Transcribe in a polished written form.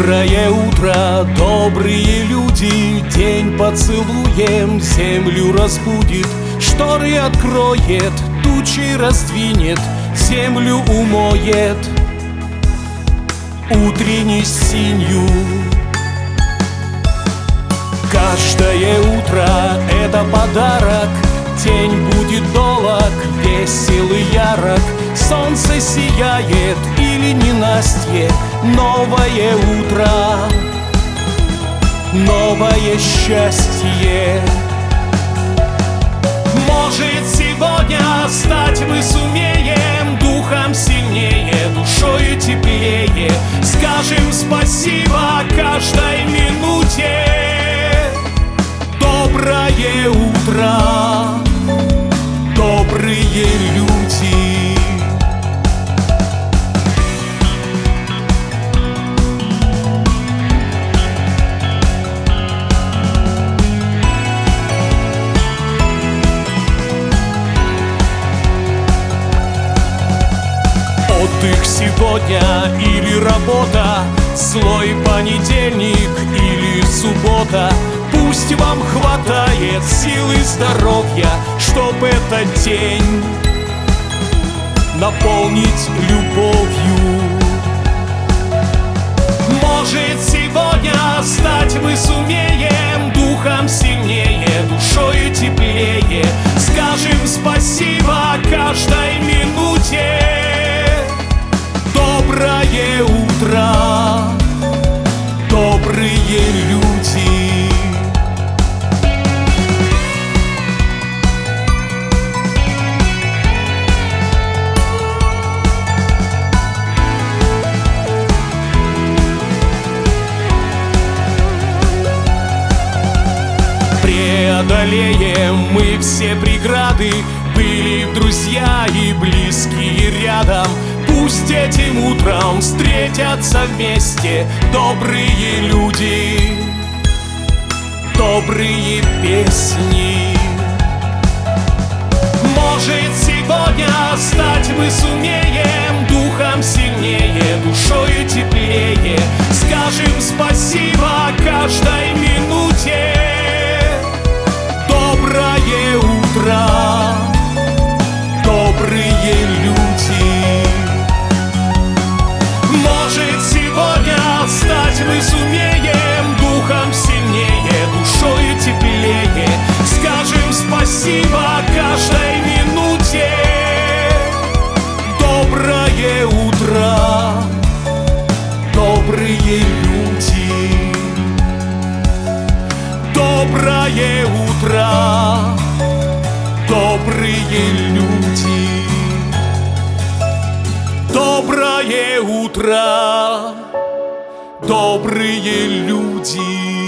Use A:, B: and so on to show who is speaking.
A: Доброе утро, добрые люди, день поцелуем, землю разбудит, шторы откроет, тучи раздвинет, землю умоет утренней синью. Каждое утро — это подарок, день будет долг, весел и ярок, солнце сияет или ненастье, новое утро, новое счастье. Может, сегодня стать мы сумеем, духом сильнее, душою теплее, скажем спасибо каждой минуте. Доброе утро, добрые люди. Отдых сегодня или работа, злой понедельник или суббота, пусть вам хватает сил и здоровья, чтоб этот день наполнить любовью. Может, сегодня стать мы сумеем, духом сильнее, душою теплее, скажем спасибо каждой минуте. Доброе утро, добрые люди. Преодолеем мы все преграды, были друзья и близкие рядом. Пусть этим утром встретятся вместе добрые люди, добрые песни. Может, сегодня стать мы сумеем, духом сильнее, душою теплее, скажем спасибо каждой минуте. Доброе утро, добрые люди. Может, сегодня стать мы сумеем, духом сильнее, душою теплее, скажем спасибо каждой минуте. Доброе утро, добрые люди. Доброе утро, добрые люди. Доброе утро, добрые люди.